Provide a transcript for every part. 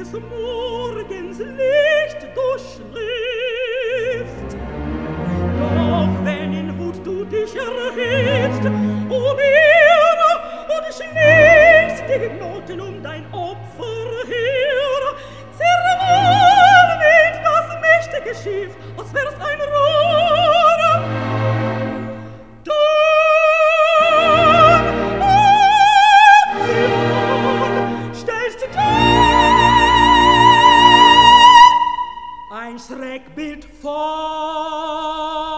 des Morgens Licht du schläfst. Doch wenn in Wut du dich erhebst, o Meere, und schlägst die Knoten um dein Opfer her, zermalmt das mächtige Schiff, als wär's ein Rohr. Dann, Ozean, stellst du ein Schreckbild vor.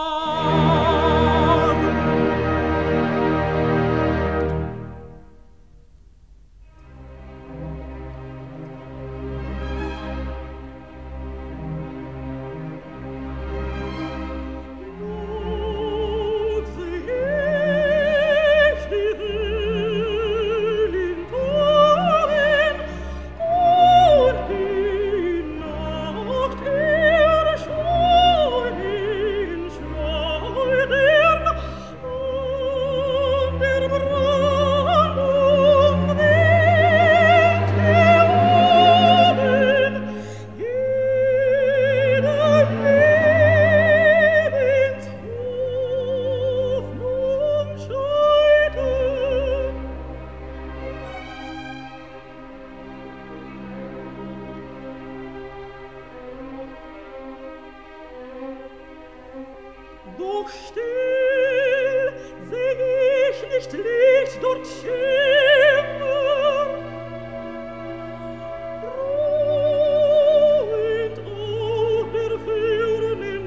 Doch still seh ich nicht Licht dort schimmern. Ruhend auf der fernen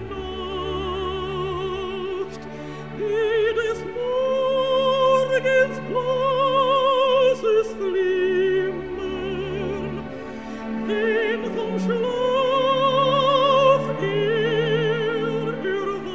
Nacht, wie des Morgens blasses Flimmern, wenn vom Schlaf erwacht.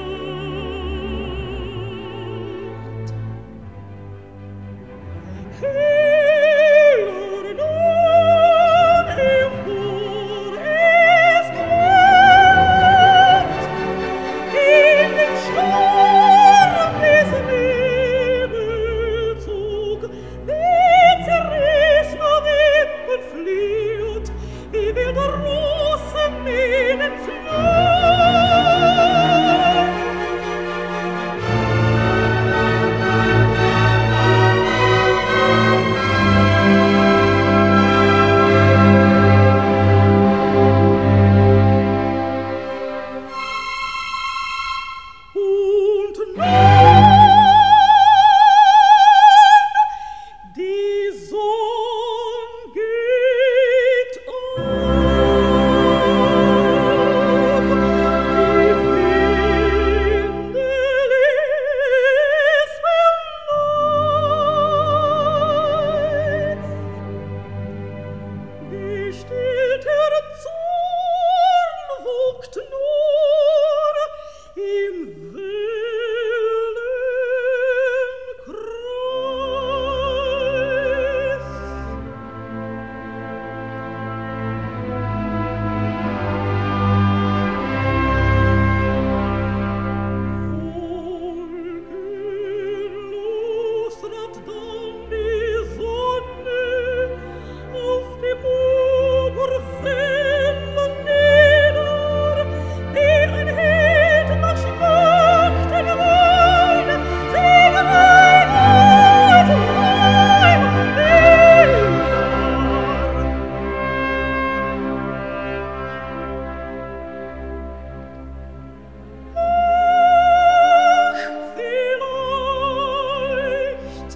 Heller nun empor es kommt, in den Sturm des Nebelzug, wie zerrissner Winden flieht, wie wilde Rosenmähnen und nun die Sonn geht auf, die Winde lispen leis. Wie still der Zorn wogt nur im wilden Kreis. Wolkenlos trat dann die Sonne auf die Oberflächen nieder, wie ein Held nach Schlachten weint, Siegereien als Reim und Bilder. Ach, vielleicht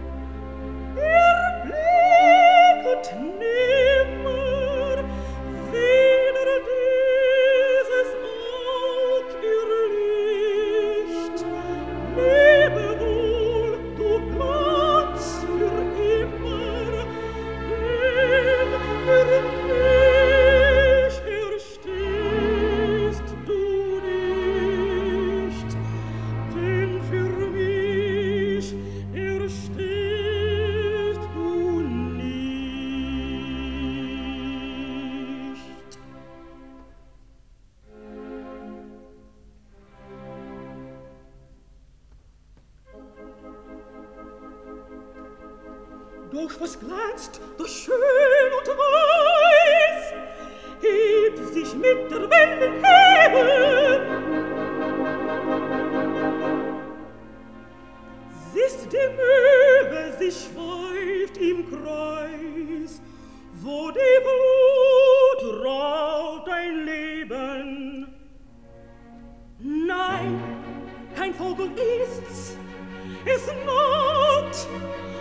erblicket nimmer wieder dieses Aug ihr Licht. Lebe wohl, du Glanz, für immer, denn für mich erstehst du nicht, denn für mich erstehst du nicht. Doch was glänzt, das schön und weit, sich mit der Wellen heben. Siehst die Möwe, sie schweift im Kreis, wo die Wut raubt ein Leben. Nein, kein Vogel ist's, es naht